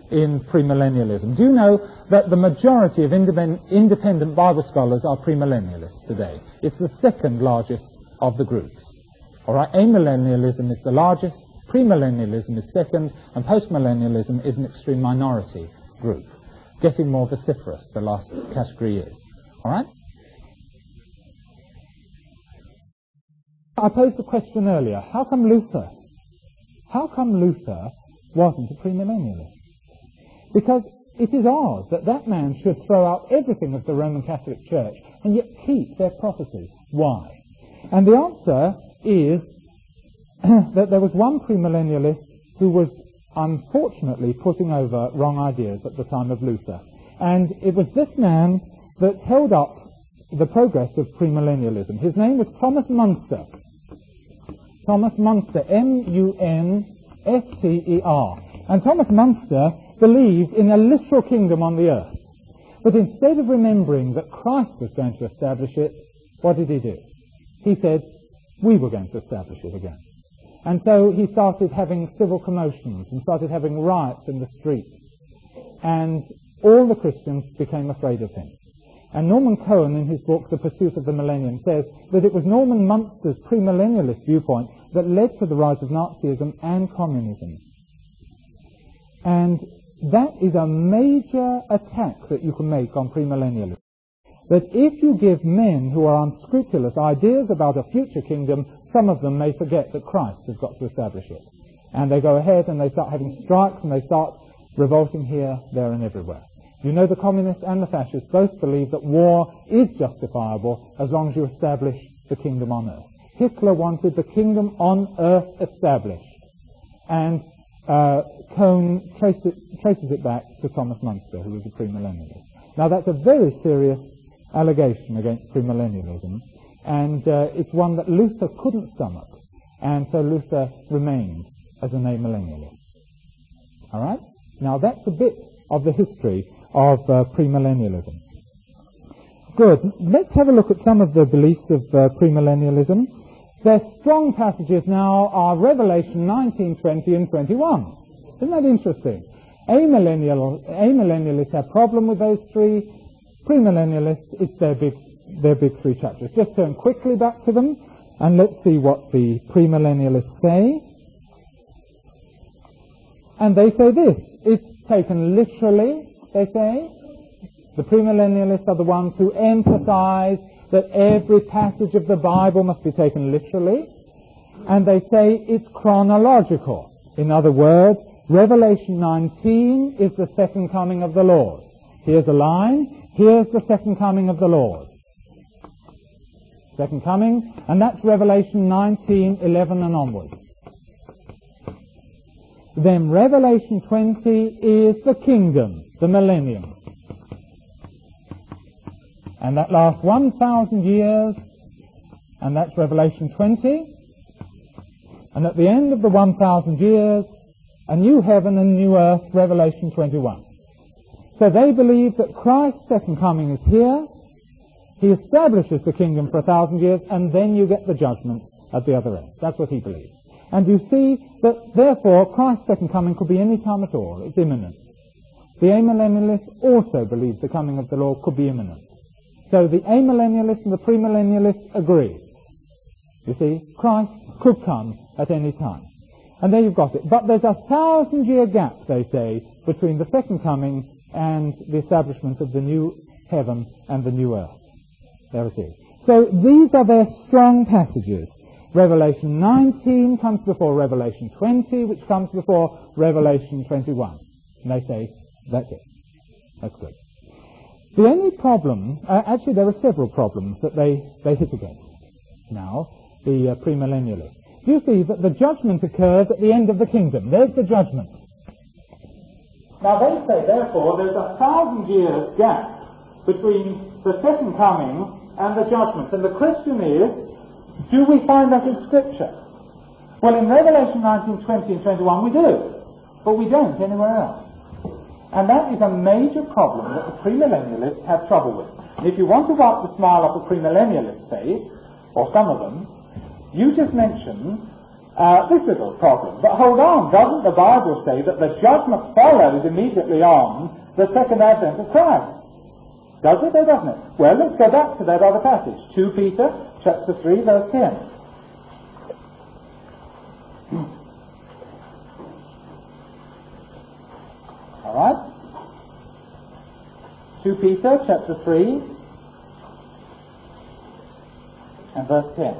in premillennialism. Do you know that the majority of independent Bible scholars are premillennialists today? It's the second largest of the groups. All right, amillennialism is the largest, premillennialism is second, and postmillennialism is an extreme minority group, getting more vociferous the last category is. All right? I posed the question earlier, how come Luther wasn't a premillennialist? Because it is odd that that man should throw out everything of the Roman Catholic Church and yet keep their prophecy. Why? And the answer is that there was one premillennialist who was unfortunately putting over wrong ideas at the time of Luther. And it was this man that held up the progress of premillennialism. His name was Thomas Munster. Thomas Munster, M-U-N-S-T-E-R. And Thomas Munster believed in a literal kingdom on the earth. But instead of remembering that Christ was going to establish it, what did he do? He said, we were going to establish it again. And so he started having civil commotions and started having riots in the streets. And all the Christians became afraid of him. And Norman Cohen, in his book, The Pursuit of the Millennium, says that it was Norman Munster's premillennialist viewpoint that led to the rise of Nazism and communism. And that is a major attack that you can make on premillennialism. That if you give men who are unscrupulous ideas about a future kingdom, some of them may forget that Christ has got to establish it. And they go ahead and they start having strikes and they start revolting here, there and everywhere. You know, the communists and the fascists both believe that war is justifiable as long as you establish the kingdom on earth. Hitler wanted the kingdom on earth established. And Cohn traces it back to Thomas Munster, who was a premillennialist. Now, that's a very serious allegation against premillennialism, and it's one that Luther couldn't stomach, and so Luther remained as an amillennialist. All right? Now, that's a bit of the history of premillennialism. Good. Let's have a look at some of the beliefs of premillennialism. Their strong passages now are Revelation 19, 20, and 21. Isn't that interesting? Amillennialists have a problem with those three. Premillennialists, it's their big three chapters. Just turn quickly back to them, and let's see what the premillennialists say. And they say this, it's taken literally, they say. The premillennialists are the ones who emphasize that every passage of the Bible must be taken literally. And they say it's chronological. In other words, Revelation 19 is the second coming of the Lord. Here's a line. Here's the second coming of the Lord. Second coming, and that's Revelation 19, 11 and onward. Then Revelation 20 is the kingdom, the millennium. And that lasts 1,000 years, and that's Revelation 20. And at the end of the 1,000 years, a new heaven and new earth, Revelation 21. So they believe that Christ's second coming is here. He establishes the kingdom for 1,000 years, and then you get the judgment at the other end. That's what he believes. And you see that, therefore, Christ's second coming could be any time at all. It's imminent. The amillennialists also believe the coming of the Lord could be imminent. So the amillennialists and the premillennialists agree. You see, Christ could come at any time. And there you've got it. But there's a 1,000-year gap, they say, between the second coming and the establishment of the new heaven and the new earth. There it is. So these are their strong passages. Revelation 19 comes before Revelation 20, which comes before Revelation 21. And they say, that's it. That's good. The only problem, actually there are several problems that they hit against now, the premillennialists. You see that the judgment occurs at the end of the kingdom. There's the judgment. Now they say, therefore, there's 1,000 years gap between the second coming and the judgment. And the question is, do we find that in Scripture? Well, in Revelation 19, 20 and 21 we do, but we don't anywhere else. And that is a major problem that the premillennialists have trouble with. And if you want to wipe the smile off a premillennialist's face, or some of them, you just mention this little problem. But hold on, doesn't the Bible say that the judgment follows immediately on the second advent of Christ? Does it or doesn't it? Well, let's go back to that other passage, 2 Peter chapter 3, verse 10. All right? 2 Peter chapter 3 and verse 10.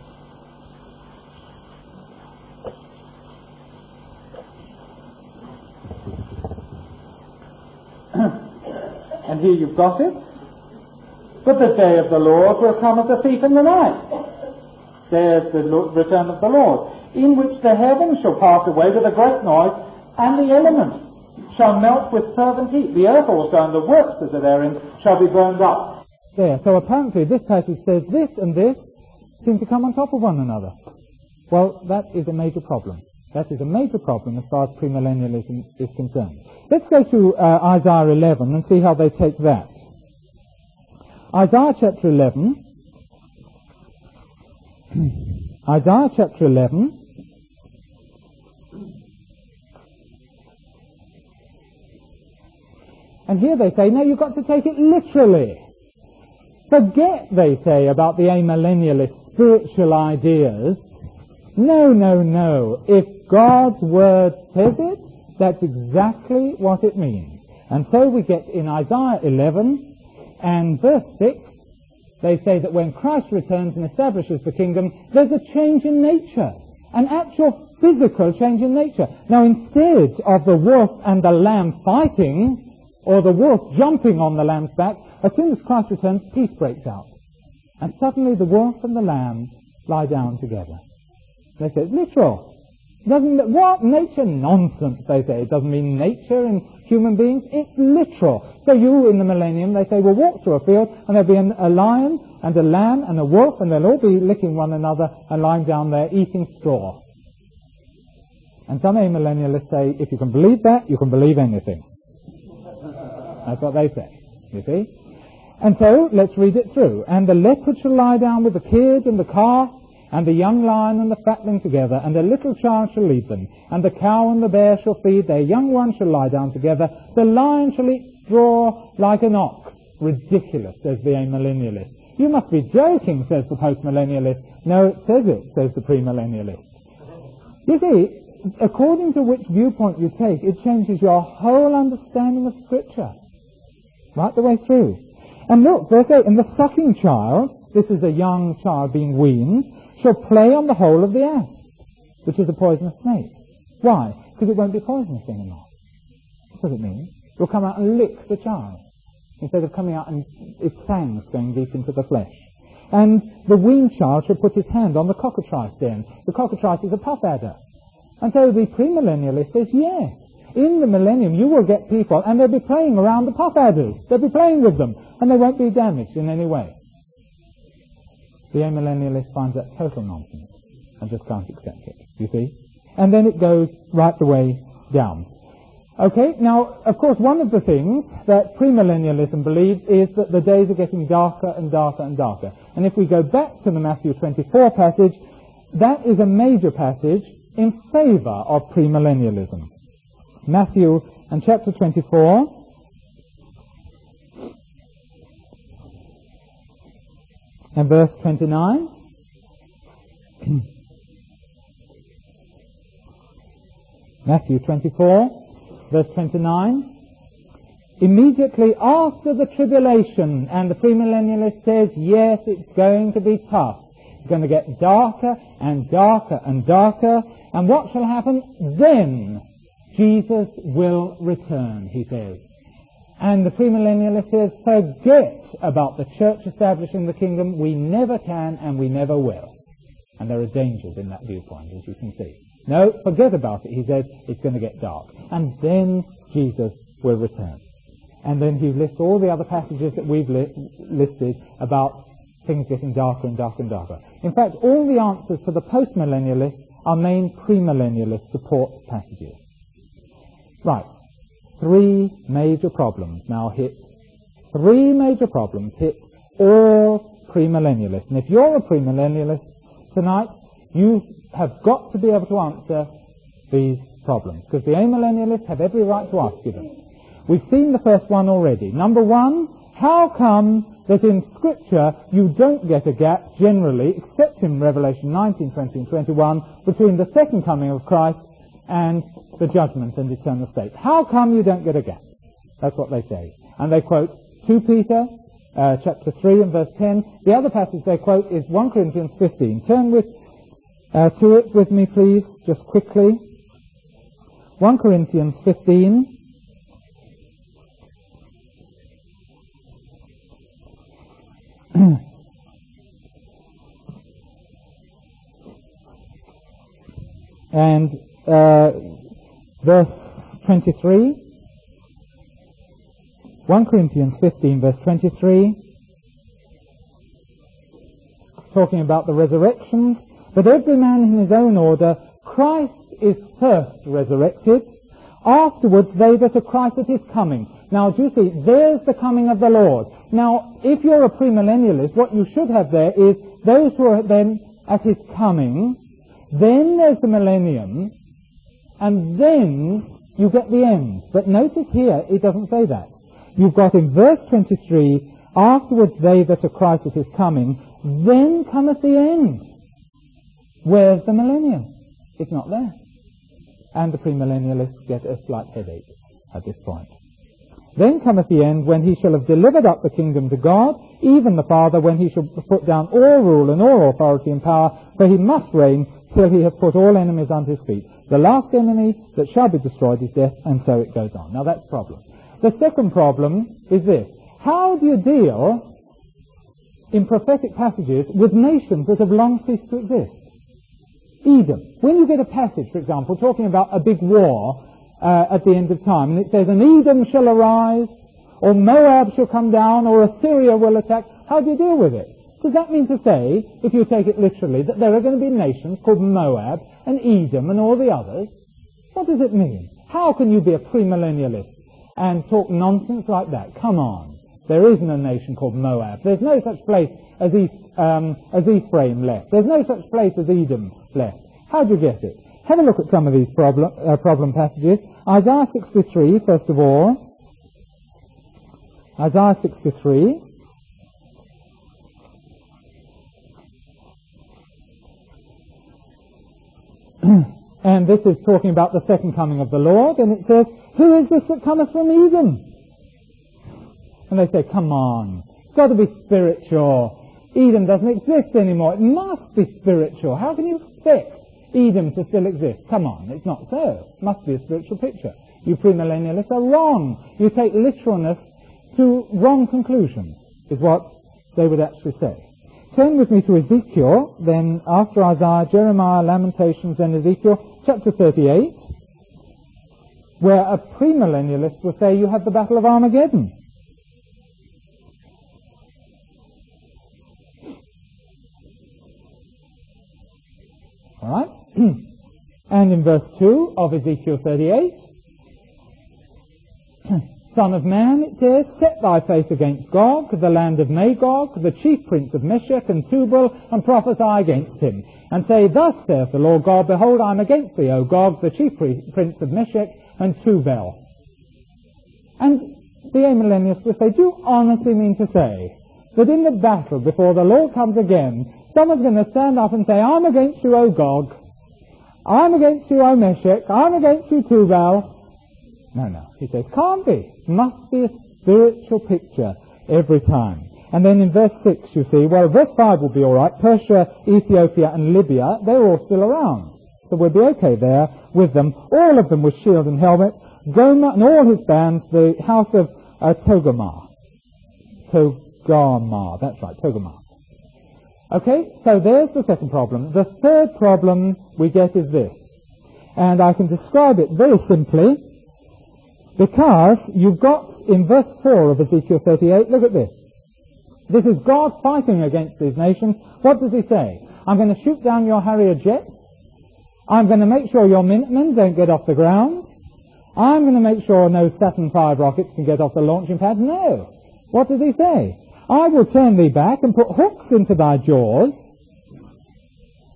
And here you've got it. But the day of the Lord will come as a thief in the night. There's the return of the Lord, in which the heavens shall pass away with a great noise, and the elements shall melt with fervent heat. The earth also and the works that are therein shall be burned up. There. So apparently this passage says this and this seem to come on top of one another. Well, that is a major problem. That is a major problem as far as premillennialism is concerned. Let's go to Isaiah 11 and see how they take that. Isaiah chapter 11. Isaiah chapter 11. And here they say, no, you've got to take it literally. Forget, they say, about the amillennialist spiritual ideas. No, no, no. If God's Word says it, that's exactly what it means. And so we get in Isaiah 11 and verse 6, they say that when Christ returns and establishes the kingdom, there's a change in nature, an actual physical change in nature. Now, instead of the wolf and the lamb fighting, or the wolf jumping on the lamb's back, as soon as Christ returns, peace breaks out. And suddenly the wolf and the lamb lie down together. They say it's literal. What? Nature? Nonsense, they say. It doesn't mean nature in human beings. It's literal. So you, in the millennium, they say, will walk through a field, and there'll be a lion and a lamb and a wolf, and they'll all be licking one another and lying down there eating straw. And some amillennialists say, if you can believe that, you can believe anything. That's what they say, you see. And so, let's read it through. And the leopard shall lie down with the kid and the calf, and the young lion and the fatling together, and a little child shall lead them. And the cow and the bear shall feed, their young ones shall lie down together. The lion shall eat straw like an ox. Ridiculous, says the amillennialist. You must be joking, says the postmillennialist. No, it, says the premillennialist. You see, according to which viewpoint you take, it changes your whole understanding of Scripture. Right the way through. And look, verse 8, and the sucking child, this is a young child being weaned, shall play on the hole of the asp, which is a poisonous snake. Why? Because it won't be poisonous anymore. That's what it means. It will come out and lick the child, instead of coming out and its fangs going deep into the flesh. And the weaned child shall put his hand on the cockatrice den. The cockatrice is a puff adder. And so the premillennialist says, yes, in the millennium you will get people, and they'll be playing around the puff adders. They'll be playing with them, and they won't be damaged in any way. The amillennialist finds that total nonsense and just can't accept it, you see. And then it goes right the way down. Okay, now, of course, one of the things that premillennialism believes is that the days are getting darker and darker and darker. And if we go back to the Matthew 24 passage, that is a major passage in favor of premillennialism. Matthew and chapter 24. And verse 29. Matthew 24, verse 29. Immediately after the tribulation, and the premillennialist says, yes, it's going to be tough. It's going to get darker and darker and darker. And what shall happen? Then Jesus will return, he says. And the premillennialist says, forget about the church establishing the kingdom. We never can and we never will. And there are dangers in that viewpoint, as you can see. No, forget about it, he says. It's going to get dark. And then Jesus will return. And then he lists all the other passages that we've listed about things getting darker and darker and darker. In fact, all the answers to the postmillennialists are main premillennialist support passages. Right. 3 major problems now hit. 3 major problems hit all premillennialists. And if you're a premillennialist tonight, You have got to be able to answer these problems, because the amillennialists have every right to ask you them. We've seen the first one already. Number one, how come that in Scripture you don't get a gap generally, except in Revelation 19, 20 and 21, between the second coming of Christ and the judgment and eternal state? How come you don't get a gap? That's what they say. And they quote 2 Peter chapter 3 and verse 10. The other passage they quote is 1 Corinthians 15. Turn to it with me, please, just quickly. 1 Corinthians 15. And verse 23. 1 Corinthians 15, verse 23, talking about the resurrections. But every man in his own order, Christ is first resurrected, afterwards they that are Christ at his coming. Now, do you see, there's the coming of the Lord. Now, if you're a premillennialist, what you should have there is those who are then at his coming, then there's the millennium, and then you get the end. But notice here, it doesn't say that. You've got in verse 23, afterwards they that are Christ at his coming, then cometh the end. Where's the millennium? It's not there. And the premillennialists get a slight headache at this point. Then cometh the end, when he shall have delivered up the kingdom to God, even the Father, when he shall put down all rule and all authority and power, for he must reign till he hath put all enemies unto his feet. The last enemy that shall be destroyed is death, and so it goes on. Now that's a problem. The second problem is this. How do you deal in prophetic passages with nations that have long ceased to exist? Edom. When you get a passage, for example, talking about a big war at the end of time, and it says, an Edom shall arise, or Moab shall come down, or Assyria will attack, how do you deal with it? Does that mean to say, if you take it literally, that there are going to be nations called Moab and Edom and all the others? What does it mean? How can you be a premillennialist and talk nonsense like that? Come on. There isn't a nation called Moab. There's no such place as Ephraim left. There's no such place as Edom left. How do you get it? Have a look at some of these problem passages. Isaiah 63, first of all. Isaiah 63. And this is talking about the second coming of the Lord, and it says, who is this that cometh from Edom? And they say, come on, it's got to be spiritual. Edom doesn't exist anymore. It must be spiritual. How can you expect Edom to still exist? Come on, it's not so. It must be a spiritual picture. You premillennialists are wrong. You take literalness to wrong conclusions, is what they would actually say. Turn with me to Ezekiel, then after Isaiah, Jeremiah, Lamentations, then Ezekiel, chapter 38, where a premillennialist will say you have the Battle of Armageddon. All right? And in verse 2 of Ezekiel 38, Son of man, it says, set thy face against Gog, the land of Magog, the chief prince of Meshech and Tubal, and prophesy against him, and say, thus saith the Lord God, behold, I am against thee, O Gog, the chief prince of Meshech and Tubal. And the amillennialists will say, do you honestly mean to say that in the battle before the Lord comes again, someone's going to stand up and say, I'm against you, O Gog, I'm against you, O Meshech, I'm against you, Tubal? No. He says, can't be. Must be a spiritual picture every time. And then in verse 6 you see, well, verse 5 will be all right. Persia, Ethiopia and Libya, they're all still around. So we'll be okay there with them. All of them with shield and helmet. Gomer and all his bands, the house of Togarmah. Togarmah, that's right, Togarmah. Okay, so there's the second problem. The third problem we get is this. And I can describe it very simply, because you've got in verse 4 of Ezekiel 38, look at this. This is God fighting against these nations. What does he say? I'm going to shoot down your Harrier jets. I'm going to make sure your Minutemen don't get off the ground. I'm going to make sure no Saturn V rockets can get off the launching pad. No. What does he say? I will turn thee back and put hooks into thy jaws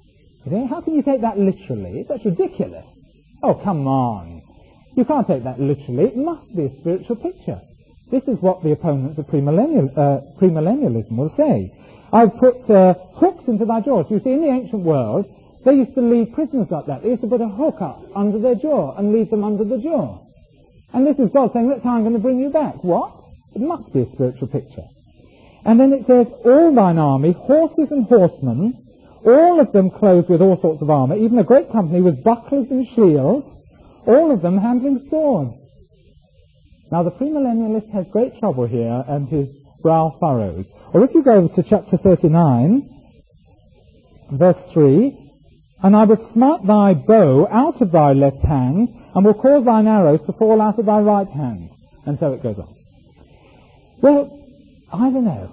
You see, how can you take that literally? That's ridiculous. Oh, come on. You can't take that literally. It must be a spiritual picture. This is what the opponents of premillennialism will say. I've put hooks into thy jaws. You see, in the ancient world, they used to leave prisoners like that. They used to put a hook up under their jaw and leave them under the jaw. And this is God saying, that's how I'm going to bring you back. What? It must be a spiritual picture. And then it says, all thine army, horses and horsemen, all of them clothed with all sorts of armour, even a great company with bucklers and shields, all of them handling swords. Now the premillennialist has great trouble here, and his brow furrows. Or if you go to chapter 39, verse 3, and I will smite thy bow out of thy left hand, and will cause thine arrows to fall out of thy right hand. And so it goes on. Well, I don't know.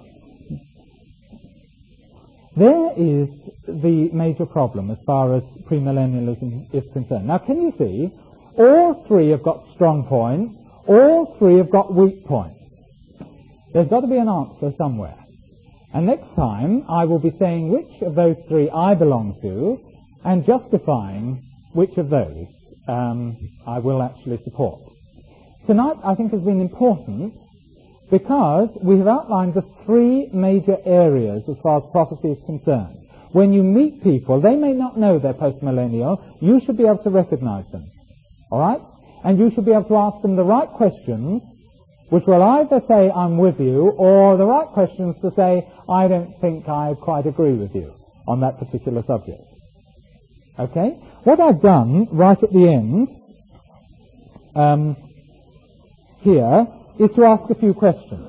There is the major problem as far as premillennialism is concerned. Now, can you see, all three have got strong points, all three have got weak points. There's got to be an answer somewhere. And next time, I will be saying which of those three I belong to, and justifying which of those I will actually support. Tonight, I think, has been important because we have outlined the three major areas as far as prophecy is concerned. When you meet people, they may not know they're postmillennial. You should be able to recognize them. All right? And you should be able to ask them the right questions, which will either say, I'm with you, or the right questions to say, I don't think I quite agree with you on that particular subject. Okay? What I've done right at the end here is to ask a few questions.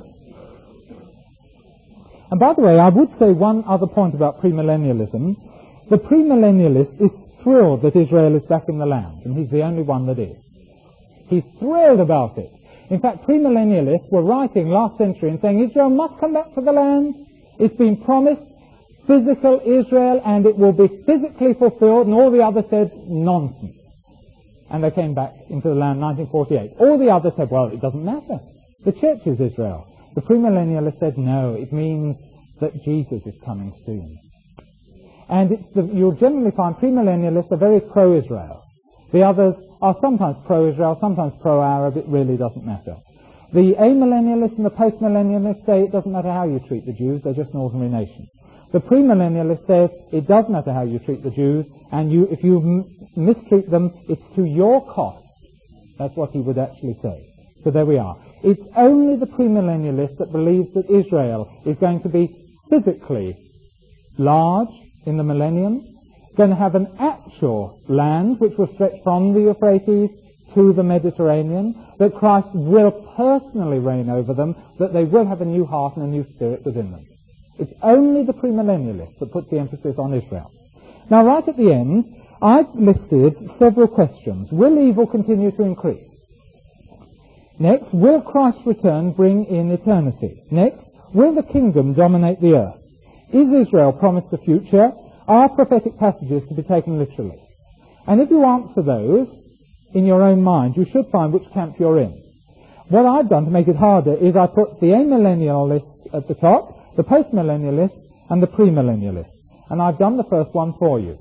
And by the way, I would say one other point about premillennialism. The premillennialist is thrilled that Israel is back in the land, and he's the only one that is. He's thrilled about it. In fact, premillennialists were writing last century and saying Israel must come back to the land. It's been promised physical Israel, and it will be physically fulfilled, and all the others said nonsense. And they came back into the land in 1948. All the others said, well, it doesn't matter. The church is Israel. The premillennialist said, no, it means that Jesus is coming soon. And you'll generally find premillennialists are very pro-Israel. The others are sometimes pro-Israel, sometimes pro-Arab. It really doesn't matter. The amillennialists and the postmillennialists say it doesn't matter how you treat the Jews, they're just an ordinary nation. The premillennialist says it does matter how you treat the Jews, and if you mistreat them, it's to your cost. That's what he would actually say. So there we are. It's only the premillennialist that believes that Israel is going to be physically large in the millennium, going to have an actual land which will stretch from the Euphrates to the Mediterranean, that Christ will personally reign over them, that they will have a new heart and a new spirit within them. It's only the premillennialist that puts the emphasis on Israel. Now, right at the end, I've listed several questions. Will evil continue to increase? Next, will Christ's return bring in eternity? Next, will the kingdom dominate the earth? Is Israel promised the future? Are prophetic passages to be taken literally? And if you answer those in your own mind, you should find which camp you're in. What I've done to make it harder is I put the amillennialist at the top, the postmillennialist, and the premillennialist. And I've done the first one for you.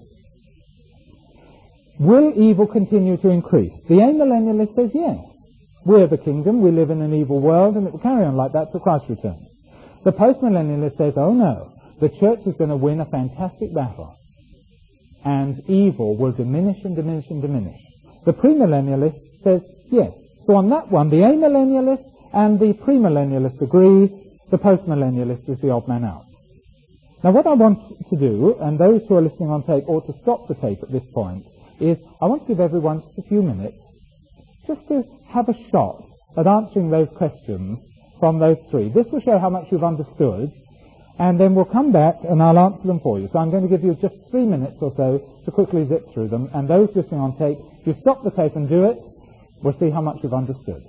Will evil continue to increase? The amillennialist says yes. We're the kingdom, we live in an evil world, and it will carry on like that till Christ returns. The postmillennialist says, oh no, the church is going to win a fantastic battle, and evil will diminish and diminish and diminish. The premillennialist says yes. So on that one, the amillennialist and the premillennialist agree. The postmillennialist is the odd man out. Now what I want to do, and those who are listening on tape ought to stop the tape at this point, is I want to give everyone just a few minutes just to have a shot at answering those questions from those three. This will show how much you've understood, and then we'll come back and I'll answer them for you. So I'm going to give you just 3 minutes or so to quickly zip through them, and those listening on tape, if you stop the tape and do it, we'll see how much you've understood.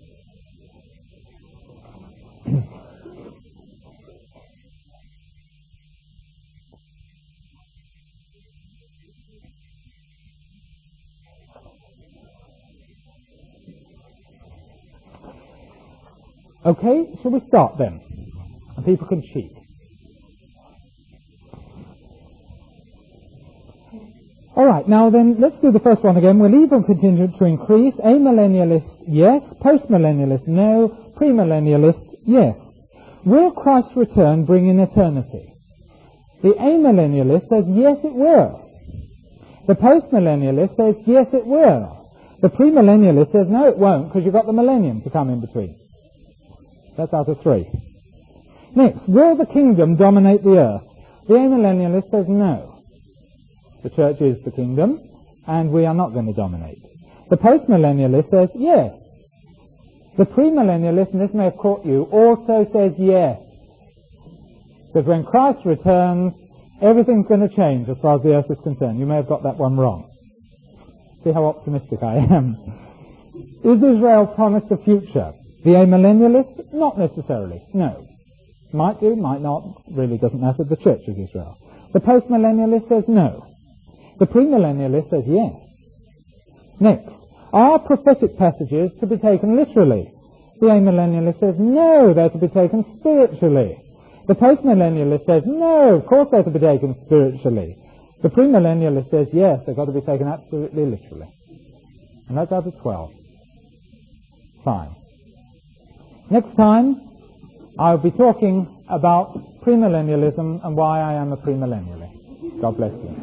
Okay, shall we start then? And people can cheat. right, now then, let's do the first one again. Will evil continue to increase? Amillennialist, yes. Postmillennialist, no. Premillennialist, yes. Will Christ's return bring in eternity? The amillennialist says, yes, it will. The postmillennialist says, yes, it will. The premillennialist says, no, it won't, because you've got the millennium to come in between. That's out of 3. Next, will the kingdom dominate the earth? The amillennialist says, no. The church is the kingdom, and we are not going to dominate. The postmillennialist says, yes. The premillennialist, and this may have caught you, also says yes. Because when Christ returns, everything's going to change as far as the earth is concerned. You may have got that one wrong. See how optimistic I am. Is Israel promised a future? The amillennialist? Not necessarily, no. Might do, might not, really doesn't matter. The church is Israel. The postmillennialist says no. The premillennialist says yes. Next, are prophetic passages to be taken literally? The amillennialist says no, they're to be taken spiritually. The postmillennialist says no, of course they're to be taken spiritually. The premillennialist says yes, they've got to be taken absolutely literally. And that's out of 12. Fine. Next time, I'll be talking about premillennialism and why I am a premillennialist. God bless you.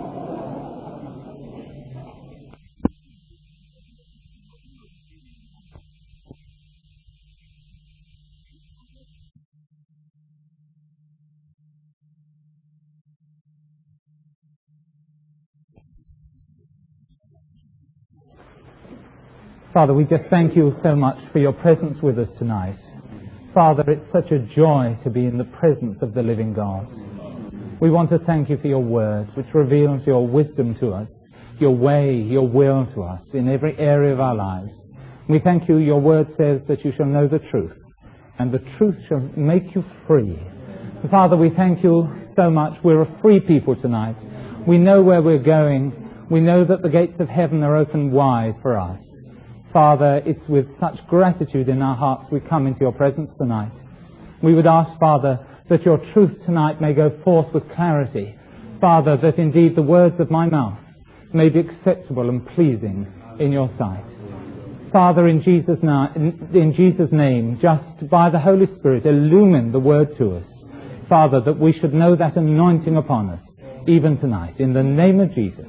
Father, we just thank you so much for your presence with us tonight. Father, it's such a joy to be in the presence of the living God. We want to thank you for your word, which reveals your wisdom to us, your way, your will to us in every area of our lives. We thank you, your word says that you shall know the truth, and the truth shall make you free. Father, we thank you so much. We're a free people tonight. We know where we're going. We know that the gates of heaven are open wide for us. Father, it's with such gratitude in our hearts we come into your presence tonight. We would ask, Father, that your truth tonight may go forth with clarity. Father, that indeed the words of my mouth may be acceptable and pleasing in your sight. Father, in Jesus' name, just by the Holy Spirit, illumine the word to us. Father, that we should know that anointing upon us, even tonight. In the name of Jesus.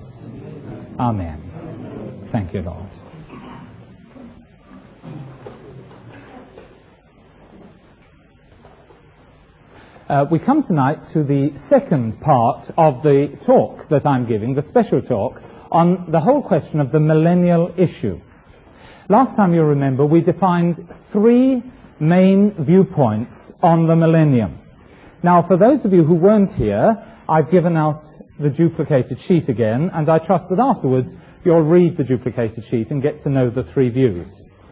Amen. Thank you, Lord. We come tonight to the second part of the talk that I'm giving, the special talk, on the whole question of the millennial issue. Last time you remember, we defined 3 main viewpoints on the millennium. Now, for those of you who weren't here, I've given out the duplicated sheet again, and I trust that afterwards you'll read the duplicated sheet and get to know the 3 views.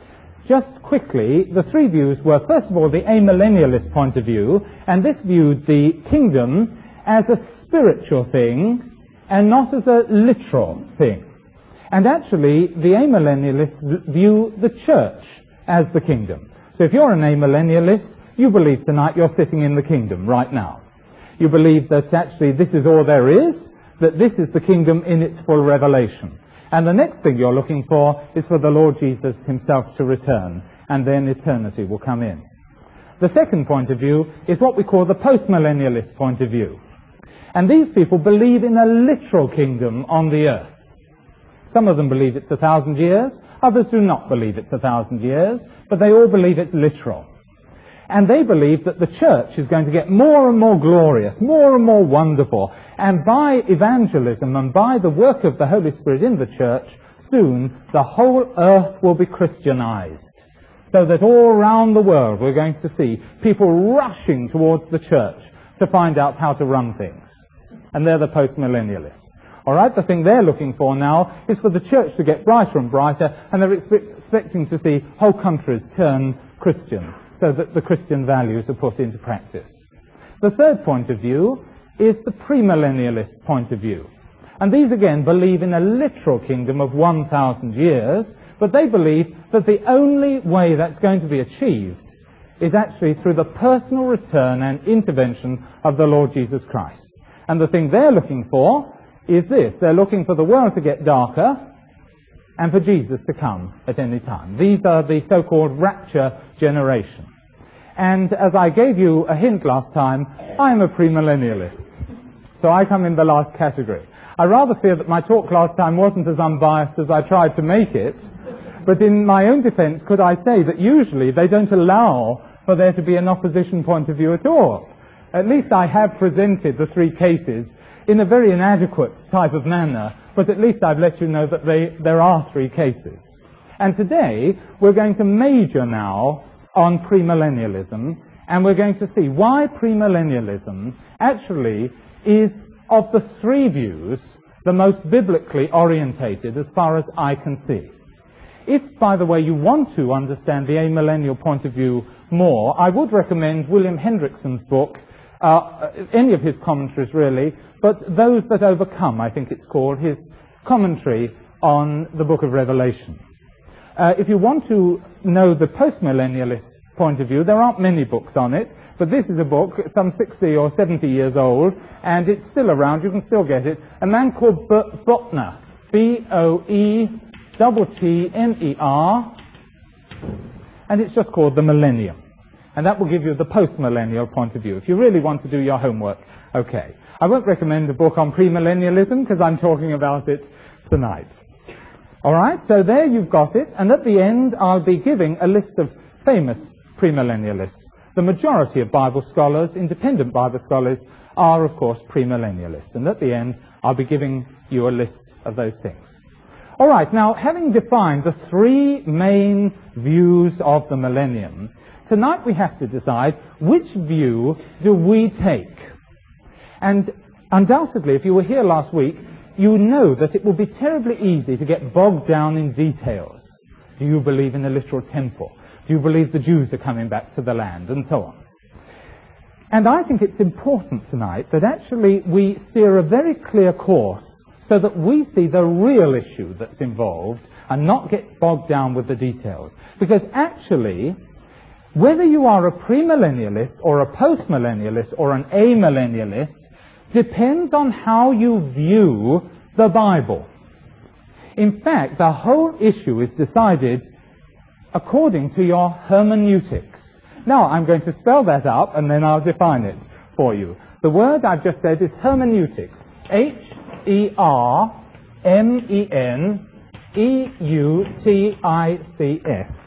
Just quickly, the 3 views were, first of all, the amillennialist point of view, and this viewed the kingdom as a spiritual thing and not as a literal thing. And actually, the amillennialists view the church as the kingdom. So if you're an amillennialist, you believe tonight you're sitting in the kingdom right now. You believe that actually this is all there is, that this is the kingdom in its full revelation. And the next thing you're looking for is for the Lord Jesus himself to return, and then eternity will come in. The second point of view is what we call the postmillennialist point of view. And these people believe in a literal kingdom on the earth. Some of them believe it's 1,000 years, others do not believe it's 1,000 years, but they all believe it's literal. And they believe that the church is going to get more and more glorious, more and more wonderful, and by evangelism and by the work of the Holy Spirit in the church, soon the whole earth will be Christianized. So that all around the world we're going to see people rushing towards the church to find out how to run things. And they're the postmillennialists. All right, the thing they're looking for now is for the church to get brighter and brighter, and they're expecting to see whole countries turn Christian, so that the Christian values are put into practice. The third point of view is the premillennialist point of view. And these again believe in a literal kingdom of 1,000 years, but they believe that the only way that's going to be achieved is actually through the personal return and intervention of the Lord Jesus Christ. And the thing they're looking for is this. They're looking for the world to get darker and for Jesus to come at any time. These are the so-called rapture generation. And as I gave you a hint last time, I'm a premillennialist. So I come in the last category. I rather fear that my talk last time wasn't as unbiased as I tried to make it, but in my own defense, could I say that usually they don't allow for there to be an opposition point of view at all. At least I have presented the three cases in a very inadequate type of manner, but at least I've let you know that there are three cases. And today, we're going to major now on premillennialism, and we're going to see why premillennialism actually is, of the three views, the most biblically orientated as far as I can see. If, by the way, you want to understand the amillennial point of view more, I would recommend William Hendrickson's book, any of his commentaries really, but Those That Overcome, I think it's called, his commentary on the book of Revelation. If you want to know the postmillennialist point of view, there aren't many books on it, but this is a book some 60 or 70 years old, and it's still around, you can still get it. A man called Boettner, B-O-E-T-T-N-E-R, and it's just called The Millennium. And that will give you the post-millennial point of view, if you really want to do your homework. Okay. I won't recommend a book on premillennialism, because I'm talking about it tonight. All right, so there you've got it, and at the end I'll be giving a list of famous premillennialists. The majority of Bible scholars, independent Bible scholars, are of course premillennialists, and at the end I'll be giving you a list of those things. All right, now having defined the three main views of the millennium, tonight we have to decide which view do we take. And undoubtedly, if you were here last week, you know that it will be terribly easy to get bogged down in details. Do you believe in a literal temple? Do you believe the Jews are coming back to the land? And so on. And I think it's important tonight that actually we steer a very clear course so that we see the real issue that's involved and not get bogged down with the details. Because actually, whether you are a premillennialist or a postmillennialist or an amillennialist depends on how you view the Bible. In fact, the whole issue is decided according to your hermeneutics. Now, I'm going to spell that out and then I'll define it for you. The word I've just said is hermeneutics. H-E-R-M-E-N-E-U-T-I-C-S.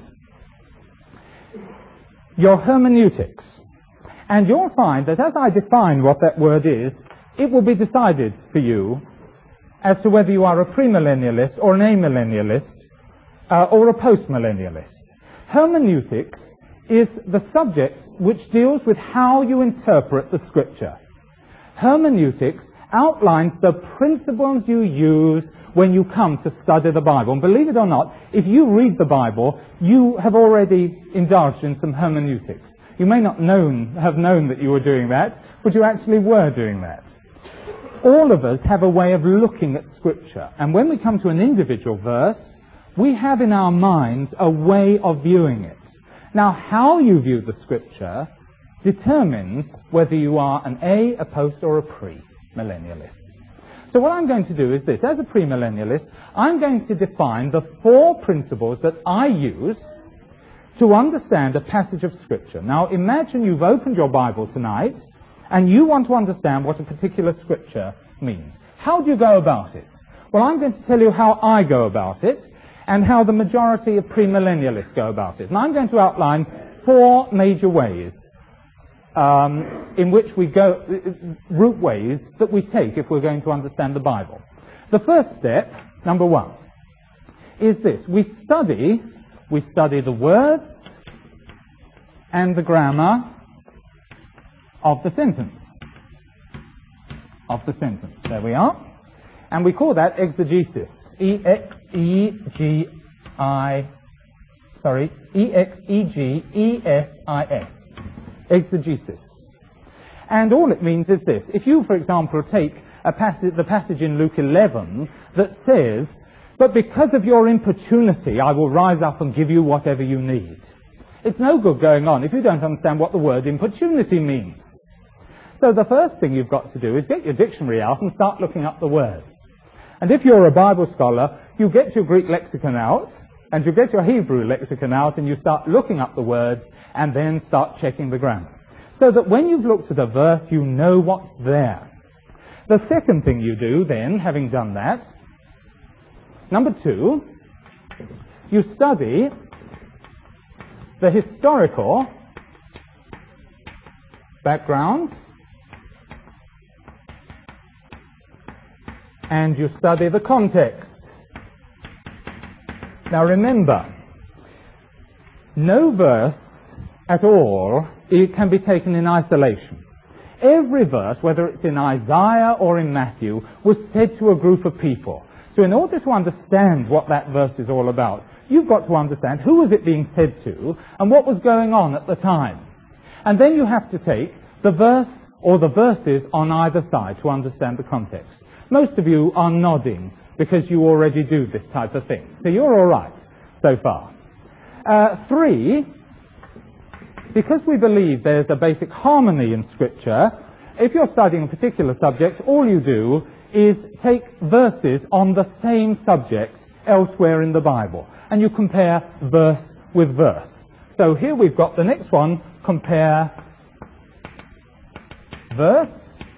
Your hermeneutics. And you'll find that as I define what that word is, it will be decided for you as to whether you are a premillennialist or an amillennialist or a postmillennialist. Hermeneutics is the subject which deals with how you interpret the Scripture. Hermeneutics outlines the principles you use when you come to study the Bible. And believe it or not, if you read the Bible, you have already indulged in some hermeneutics. You may not have known that you were doing that, but you actually were doing that. All of us have a way of looking at Scripture, and when we come to an individual verse, we have in our minds a way of viewing it. Now, how you view the Scripture determines whether you are an a post, or a pre-millennialist. So what I'm going to do is this. As a premillennialist, I'm going to define the four principles that I use to understand a passage of Scripture. Now, imagine you've opened your Bible tonight, and you want to understand what a particular Scripture means. How do you go about it? Well, I'm going to tell you how I go about it, and how the majority of premillennialists go about it. And I'm going to outline four major ways in which we go, root ways that we take if we're going to understand the Bible. The first step, number one, is this. We study the words and the grammar of the sentence. There we are. And we call that exegesis. E-X-E-G-E-S-I-S. Exegesis. And all it means is this. If you, for example, take the passage in Luke 11 that says, "But because of your importunity, I will rise up and give you whatever you need." It's no good going on if you don't understand what the word importunity means. So the first thing you've got to do is get your dictionary out and start looking up the words. And if you're a Bible scholar, you get your Greek lexicon out, and you get your Hebrew lexicon out, and you start looking up the words, and then start checking the grammar. So that when you've looked at a verse, you know what's there. The second thing you do then, having done that, number 2, you study the historical background, and you study the context. Now remember, no verse at all it can be taken in isolation. Every verse, whether it's in Isaiah or in Matthew, was said to a group of people. So in order to understand what that verse is all about, you've got to understand who was it being said to and what was going on at the time. And then you have to take the verse or the verses on either side to understand the context. Most of you are nodding because you already do this type of thing. So you're all right so far. 3, because we believe there's a basic harmony in Scripture, if you're studying a particular subject, all you do is take verses on the same subject elsewhere in the Bible, and you compare verse with verse. So here we've got the next one, compare verse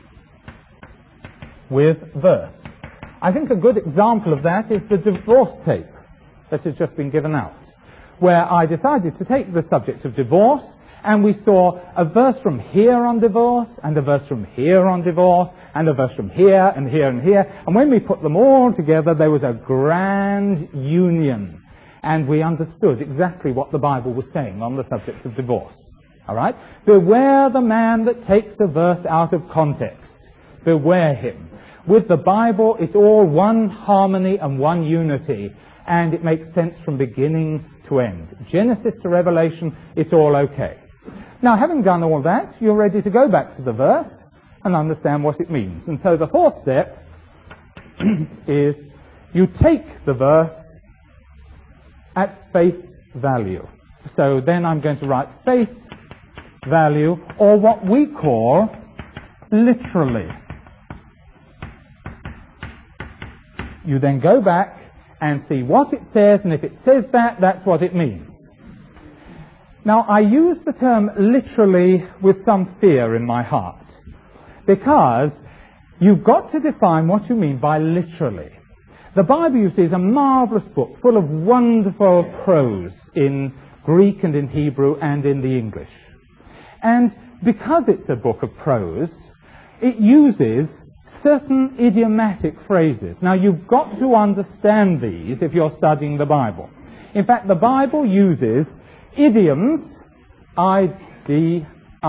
with verse. I think a good example of that is the divorce tape that has just been given out, where I decided to take the subject of divorce, and we saw a verse from here on divorce, and a verse from here on divorce, and a verse from here, and here, and here. And when we put them all together, there was a grand union. And we understood exactly what the Bible was saying on the subject of divorce. All right? Beware the man that takes a verse out of context. Beware him. With the Bible, it's all one harmony and one unity, and it makes sense from beginning to end. Genesis to Revelation, it's all okay. Now, having done all that, you're ready to go back to the verse and understand what it means. And so the fourth step is you take the verse at face value. So then I'm going to write face value, or what we call literally. You then go back and see what it says, and if it says that, that's what it means. Now, I use the term literally with some fear in my heart, because you've got to define what you mean by literally. The Bible, you see, is a marvelous book full of wonderful prose in Greek and in Hebrew and in the English. And because it's a book of prose, it uses certain idiomatic phrases. Now, you've got to understand these if you're studying the Bible. In fact, the Bible uses idioms, idioms,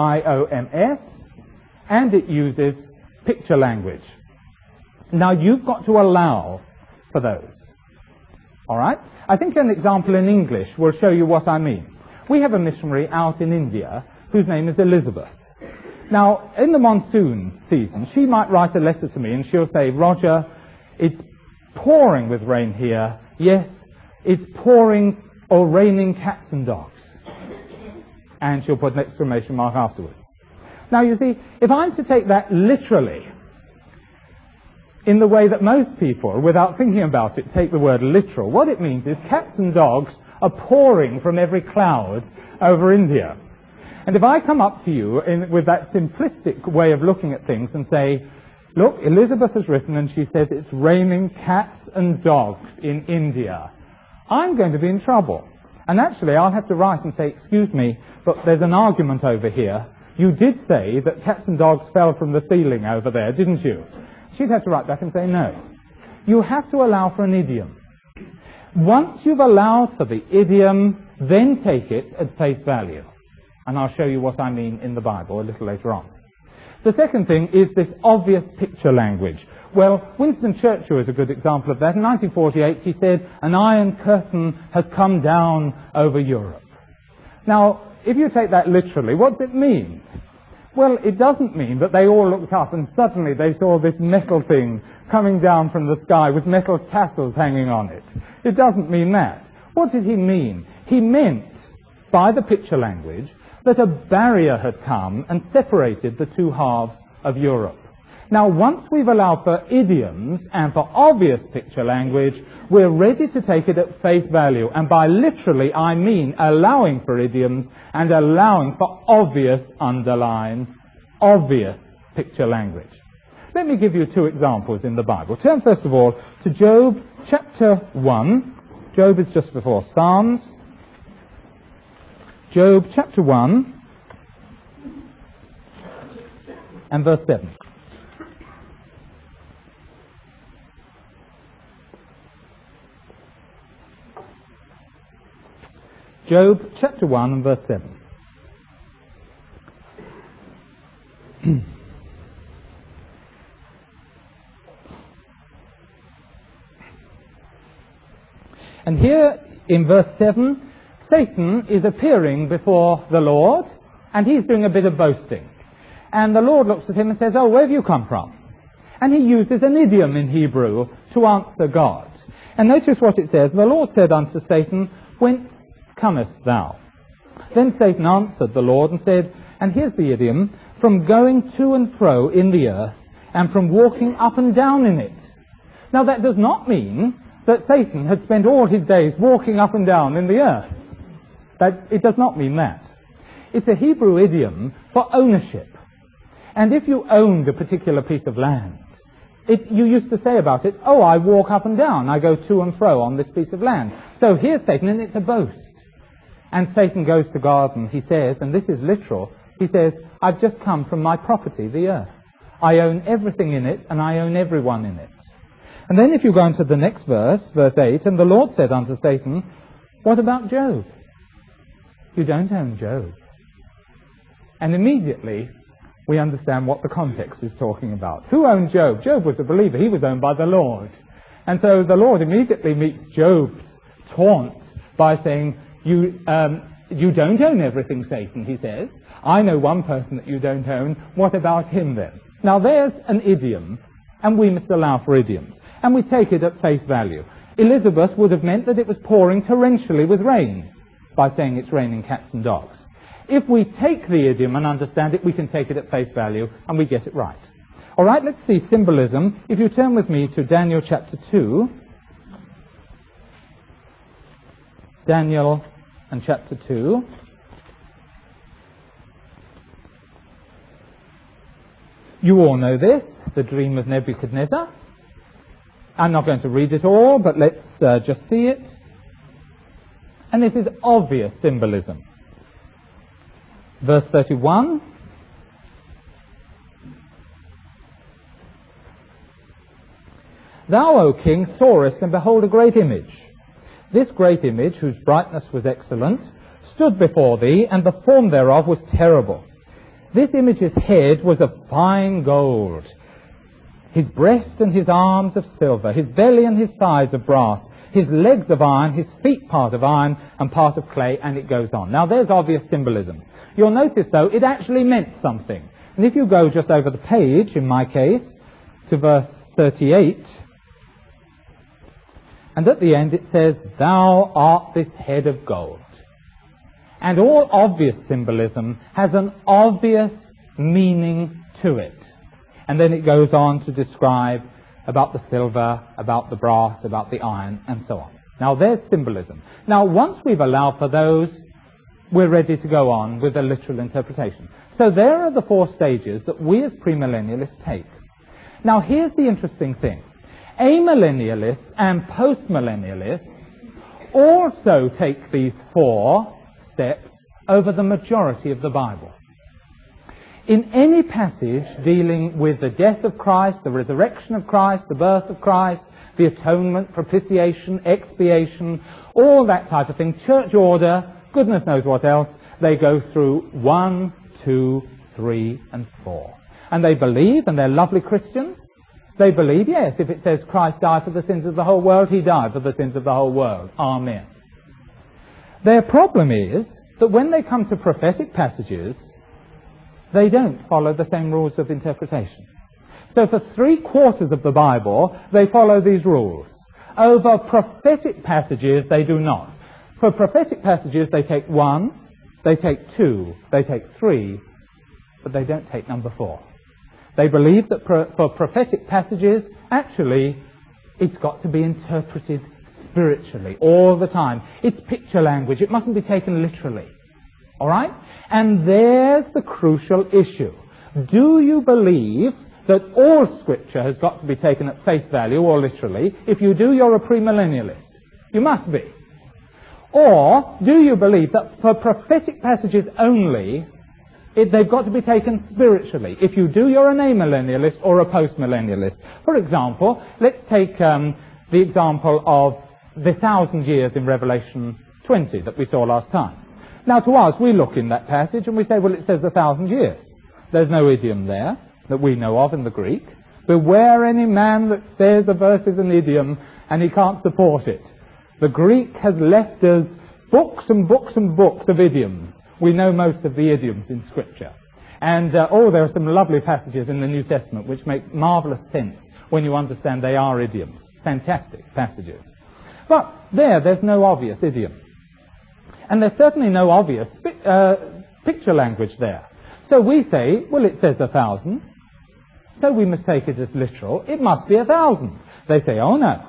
and it uses picture language. Now, you've got to allow for those. All right? I think an example in English will show you what I mean. We have a missionary out in India whose name is Elizabeth. Now, in the monsoon season, she might write a letter to me and she'll say, Roger, it's pouring with rain here. Yes, it's pouring or raining cats and dogs. And she'll put an exclamation mark afterwards. Now, you see, if I'm to take that literally, in the way that most people, without thinking about it, take the word literal, what it means is cats and dogs are pouring from every cloud over India. And if I come up to you with that simplistic way of looking at things and say, look, Elizabeth has written and she says it's raining cats and dogs in India, I'm going to be in trouble. And actually, I'll have to write and say, excuse me, but there's an argument over here. You did say that cats and dogs fell from the ceiling over there, didn't you? She'd have to write back and say, no. You have to allow for an idiom. Once you've allowed for the idiom, then take it at face value. And I'll show you what I mean in the Bible a little later on. The second thing is this obvious picture language. Well, Winston Churchill is a good example of that. In 1948, he said, an iron curtain has come down over Europe. Now, if you take that literally, what does it mean? Well, it doesn't mean that they all looked up and suddenly they saw this metal thing coming down from the sky with metal tassels hanging on it. It doesn't mean that. What did he mean? He meant, by the picture language, that a barrier had come and separated the two halves of Europe. Now, once we've allowed for idioms and for obvious picture language, we're ready to take it at face value. And by literally, I mean allowing for idioms and allowing for obvious underline, obvious picture language. Let me give you two examples in the Bible. Turn first of all to Job chapter 1. Job is just before Psalms. Job chapter 1 and verse 7. Job chapter 1 and verse 7. And here in verse 7, Satan is appearing before the Lord, and he's doing a bit of boasting. And the Lord looks at him and says, "Oh, where have you come from?" And he uses an idiom in Hebrew to answer God. And notice what it says. The Lord said unto Satan, "Whence comest thou?" Then Satan answered the Lord and said, and here's the idiom, "From going to and fro in the earth, and from walking up and down in it." Now that does not mean that Satan had spent all his days walking up and down in the earth. It does not mean that. It's a Hebrew idiom for ownership. And if you owned a particular piece of land, you used to say about it, "Oh, I walk up and down, I go to and fro on this piece of land." So here's Satan, and it's a boast. And Satan goes to God and he says, and this is literal, he says, "I've just come from my property, the earth. I own everything in it, and I own everyone in it." And then if you go into the next verse, verse 8, and the Lord said unto Satan, "What about Job? You don't own Job." And immediately we understand what the context is talking about. Who owned Job? Job was a believer. He was owned by the Lord. And so the Lord immediately meets Job's taunt by saying, you don't own everything, Satan, he says. "I know one person that you don't own. What about him then?" Now there's an idiom, and we must allow for idioms. And we take it at face value. Elizabeth would have meant that it was pouring torrentially with rain by saying it's raining cats and dogs. If we take the idiom and understand it, we can take it at face value, and we get it right. All right, let's see symbolism. If you turn with me to Daniel chapter 2. Daniel and chapter 2. You all know this, the dream of Nebuchadnezzar. I'm not going to read it all, but let's just see it. And this is obvious symbolism. Verse 31. "Thou, O king, sawest, and behold a great image. This great image, whose brightness was excellent, stood before thee, and the form thereof was terrible. This image's head was of fine gold, his breast and his arms of silver, his belly and his thighs of brass, his legs of iron, his feet part of iron, and part of clay," and it goes on. Now there's obvious symbolism. You'll notice, though, it actually meant something. And if you go just over the page, in my case, to verse 38, and at the end it says, "Thou art this head of gold." And all obvious symbolism has an obvious meaning to it. And then it goes on to describe about the silver, about the brass, about the iron, and so on. Now there's symbolism. Now once we've allowed for those, we're ready to go on with a literal interpretation. So there are the four stages that we as premillennialists take. Now here's the interesting thing. Amillennialists and postmillennialists also take these four steps over the majority of the Bible. In any passage dealing with the death of Christ, the resurrection of Christ, the birth of Christ, the atonement, propitiation, expiation, all that type of thing, church order, goodness knows what else, they go through 1, 2, 3, and 4. And they believe, and they're lovely Christians, they believe, yes, if it says Christ died for the sins of the whole world, he died for the sins of the whole world. Amen. Their problem is that when they come to prophetic passages, they don't follow the same rules of interpretation. So for 3/4 of the Bible, they follow these rules. Over prophetic passages, they do not. For prophetic passages, they take 1, they take 2, they take 3, but they don't take number 4. They believe that for prophetic passages, actually, it's got to be interpreted spiritually all the time. It's picture language. It mustn't be taken literally. All right? And there's the crucial issue. Do you believe that all Scripture has got to be taken at face value or literally? If you do, you're a premillennialist. You must be. Or do you believe that for prophetic passages only, they've got to be taken spiritually? If you do, you're an amillennialist or a postmillennialist. For example, let's take the example of the 1,000 years in Revelation 20 that we saw last time. Now, to us, we look in that passage and we say, well, it says 1,000 years. There's no idiom there that we know of in the Greek. Beware any man that says a verse is an idiom and he can't support it. The Greek has left us books and books and books of idioms. We know most of the idioms in Scripture. And, there are some lovely passages in the New Testament which make marvelous sense when you understand they are idioms. Fantastic passages. But there's no obvious idiom. And there's certainly no obvious picture language there. So we say, well, it says 1,000, so we must take it as literal. It must be 1,000. They say, oh no.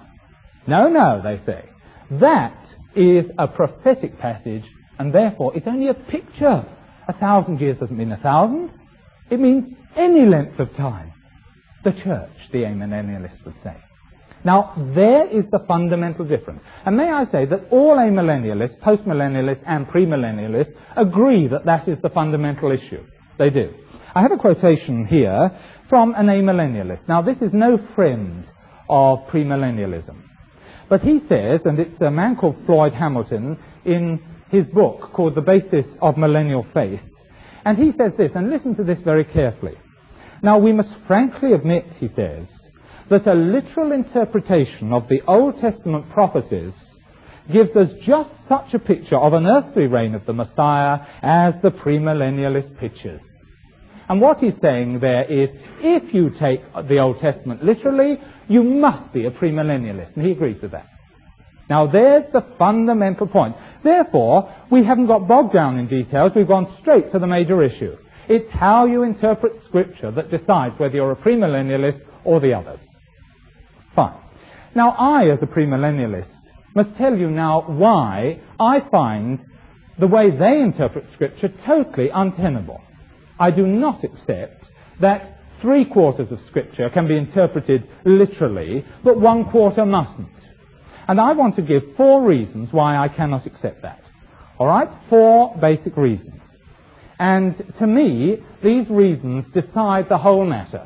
No, they say. That is a prophetic passage, and therefore it's only a picture. 1,000 years doesn't mean 1,000. It means any length of time. The church, the amillennialist would say. Now, there is the fundamental difference. And may I say that all amillennialists, postmillennialists, and premillennialists agree that that is the fundamental issue. They do. I have a quotation here from an amillennialist. Now, this is no friend of premillennialism. But he says, and it's a man called Floyd Hamilton, in his book called The Basis of Millennial Faith, and he says this, and listen to this very carefully. Now, we must frankly admit, he says, that a literal interpretation of the Old Testament prophecies gives us just such a picture of an earthly reign of the Messiah as the premillennialist pictures. And what he's saying there is, if you take the Old Testament literally, you must be a premillennialist, and he agrees with that. Now, there's the fundamental point. Therefore, we haven't got bogged down in details, we've gone straight to the major issue. It's how you interpret Scripture that decides whether you're a premillennialist or the others. Fine. Now, I, as a premillennialist, must tell you now why I find the way they interpret Scripture totally untenable. I do not accept that 3/4 of Scripture can be interpreted literally, but 1/4 mustn't. And I want to give 4 reasons why I cannot accept that. All right? 4 basic reasons. And to me, these reasons decide the whole matter.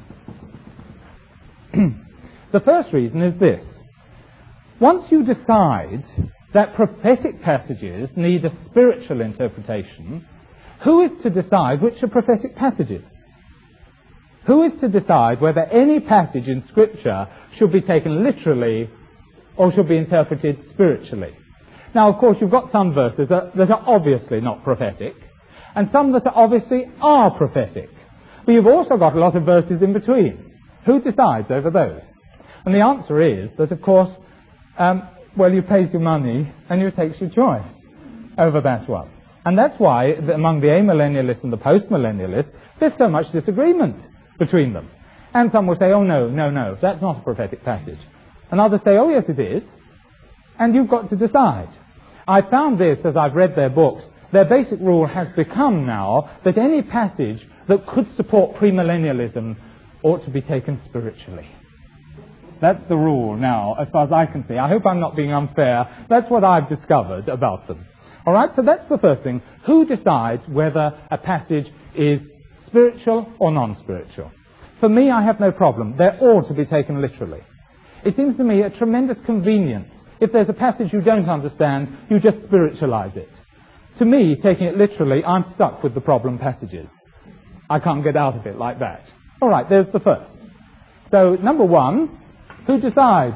The first reason is this. Once you decide that prophetic passages need a spiritual interpretation, who is to decide which are prophetic passages? Who is to decide whether any passage in Scripture should be taken literally or should be interpreted spiritually? Now, of course, you've got some verses that are obviously not prophetic, and some that obviously are prophetic. But you've also got a lot of verses in between. Who decides over those? And the answer is that, of course, you pays your money and you takes your choice over that one. And that's why, among the amillennialists and the postmillennialists, there's so much disagreement between them. And some will say, oh, no, that's not a prophetic passage. And others say, oh, yes, it is. And you've got to decide. I found this as I've read their books. Their basic rule has become now that any passage that could support premillennialism ought to be taken spiritually. That's the rule now, as far as I can see. I hope I'm not being unfair. That's what I've discovered about them. All right, so that's the first thing. Who decides whether a passage is spiritual or non-spiritual? For me, I have no problem. They're all to be taken literally. It seems to me a tremendous convenience. If there's a passage you don't understand, you just spiritualize it. To me, taking it literally, I'm stuck with the problem passages. I can't get out of it like that. All right, there's the first. So, number 1, who decides?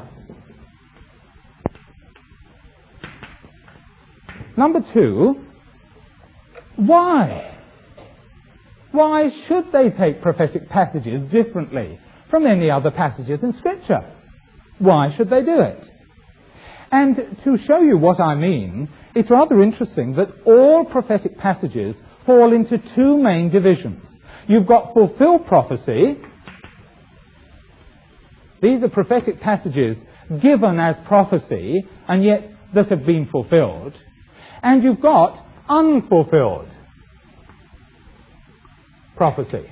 Number 2, why? Why should they take prophetic passages differently from any other passages in Scripture? Why should they do it? And to show you what I mean, it's rather interesting that all prophetic passages fall into 2 main divisions. You've got fulfilled prophecy. These are prophetic passages given as prophecy, and yet that have been fulfilled. And you've got unfulfilled prophecy.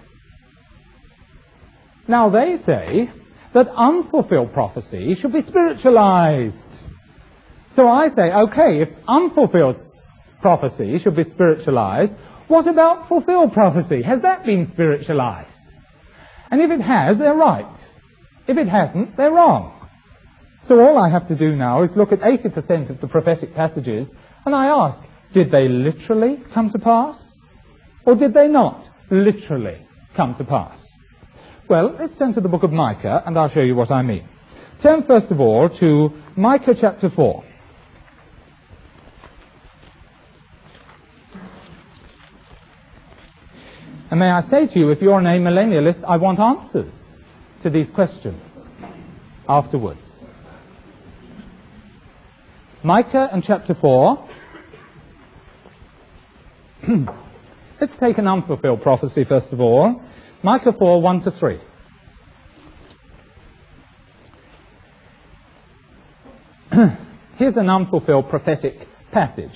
Now they say that unfulfilled prophecy should be spiritualized. So I say, okay, if unfulfilled prophecy should be spiritualized, what about fulfilled prophecy? Has that been spiritualized? And if it has, they're right. If it hasn't, they're wrong. So all I have to do now is look at 80% of the prophetic passages, and I ask, did they literally come to pass? Or did they not literally come to pass? Well, let's turn to the book of Micah, and I'll show you what I mean. Turn first of all to Micah chapter 4. And may I say to you, if you're an amillennialist, I want answers to these questions afterwards. Micah and chapter 4. Let's take an unfulfilled prophecy first of all. Micah 4, 1 to 3. Here's an unfulfilled prophetic passage.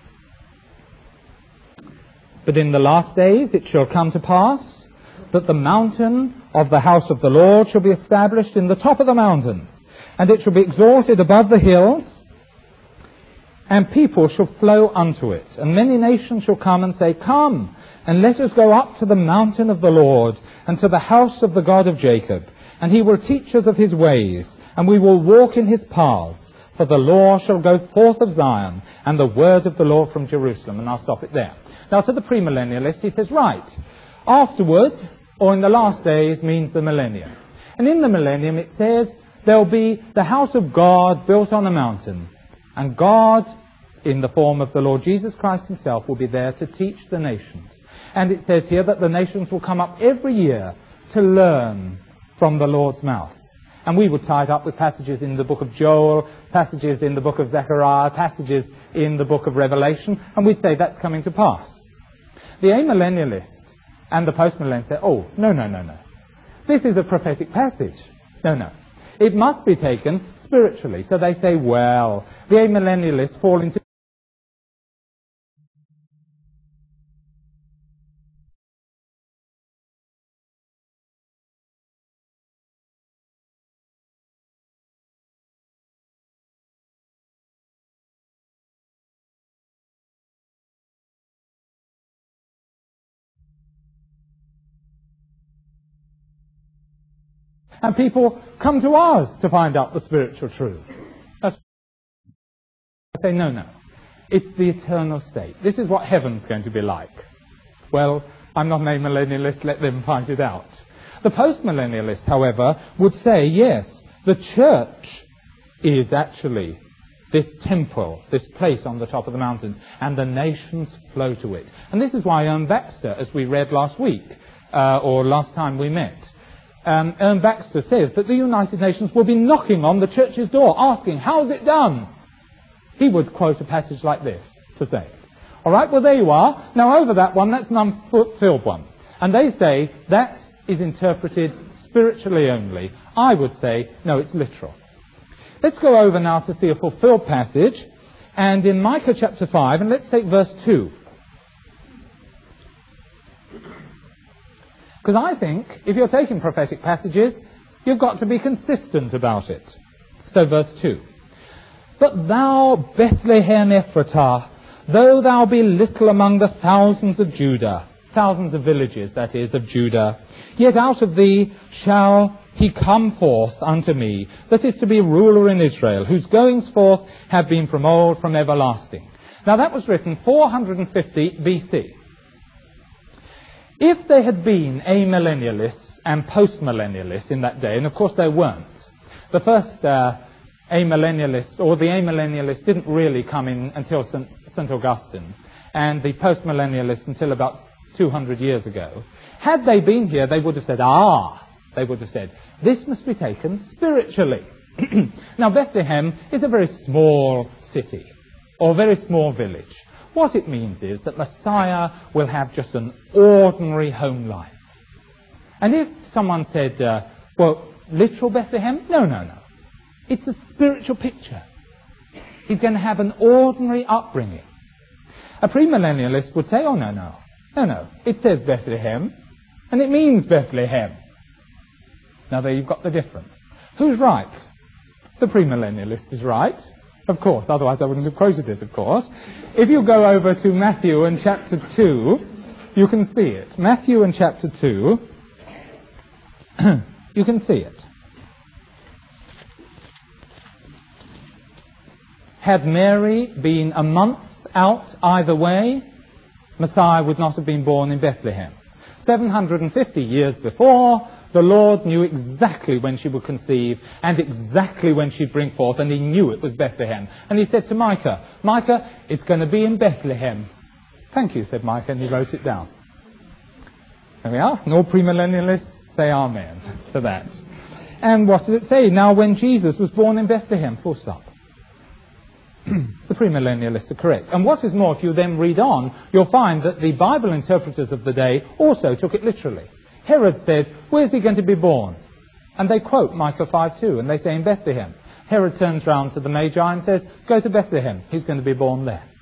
But in the last days it shall come to pass that the mountain of the house of the Lord shall be established in the top of the mountains, and it shall be exalted above the hills, and people shall flow unto it. And many nations shall come and say, Come, and let us go up to the mountain of the Lord, and to the house of the God of Jacob. And he will teach us of his ways, and we will walk in his paths. For the law shall go forth of Zion, and the word of the Lord from Jerusalem. And I'll stop it there. Now to the premillennialist, he says, right, afterwards, or in the last days, means the millennium. And in the millennium it says, there'll be the house of God built on a mountain. And God, in the form of the Lord Jesus Christ himself, will be there to teach the nations. And it says here that the nations will come up every year to learn from the Lord's mouth. And we would tie it up with passages in the book of Joel, passages in the book of Zechariah, passages in the book of Revelation, and we'd say that's coming to pass. The amillennialist and the postmillennialist say, oh, no. This is a prophetic passage. No. It must be taken spiritually. So they say, well, the amillennialists fall into and people come to us to find out the spiritual truth. That's I say, no. It's the eternal state. This is what heaven's going to be like. Well, I'm not an amillennialist, let them find it out. The postmillennialist, however, would say, yes, the church is actually this temple, this place on the top of the mountain, and the nations flow to it. And this is why Ern Baxter, as we read last week, or last time we met, Ern Baxter says that the United Nations will be knocking on the church's door, asking, how's it done? He would quote a passage like this to say it. All right, well, there you are. Now, over that one, that's an unfulfilled one. And they say that is interpreted spiritually only. I would say, no, it's literal. Let's go over now to see a fulfilled passage. And in Micah chapter 5, and let's take verse 2. Because I think, if you're taking prophetic passages, you've got to be consistent about it. So verse 2. But thou, Bethlehem Ephratah, though thou be little among the thousands of Judah, thousands of villages, that is, of Judah, yet out of thee shall he come forth unto me, that is to be ruler in Israel, whose goings forth have been from old, from everlasting. Now that was written 450 BC. If there had been amillennialists and postmillennialists in that day, and of course there weren't, the first amillennialists, or the amillennialists didn't really come in until St. Augustine, and the postmillennialists until about 200 years ago. Had they been here, they would have said, this must be taken spiritually. Now Bethlehem is a very small city, or a very small village. What it means is that Messiah will have just an ordinary home life. And if someone said, well, literal Bethlehem? No, no, no. It's a spiritual picture. He's going to have an ordinary upbringing. A premillennialist would say, oh, no, no. No, no. It says Bethlehem, and it means Bethlehem. Now, there you've got the difference. Who's right? The premillennialist is right, of course. Otherwise, I wouldn't have quoted it, of course. If you go over to Matthew and chapter 2, you can see it. Matthew and chapter 2, you can see it. Had Mary been a month out either way, Messiah would not have been born in Bethlehem. 750 years before, the Lord knew exactly when she would conceive and exactly when she'd bring forth, and he knew it was Bethlehem. And he said to Micah, Micah, it's going to be in Bethlehem. Thank you, said Micah, and he wrote it down. There we are. And all premillennialists say amen to that. And what does it say? Now when Jesus was born in Bethlehem, full stop. The premillennialists are correct. And what is more, if you then read on, you'll find that the Bible interpreters of the day also took it literally. Herod said, where's he going to be born? And they quote Micah 5:2, and they say in Bethlehem. Herod turns round to the Magi and says, go to Bethlehem, he's going to be born there.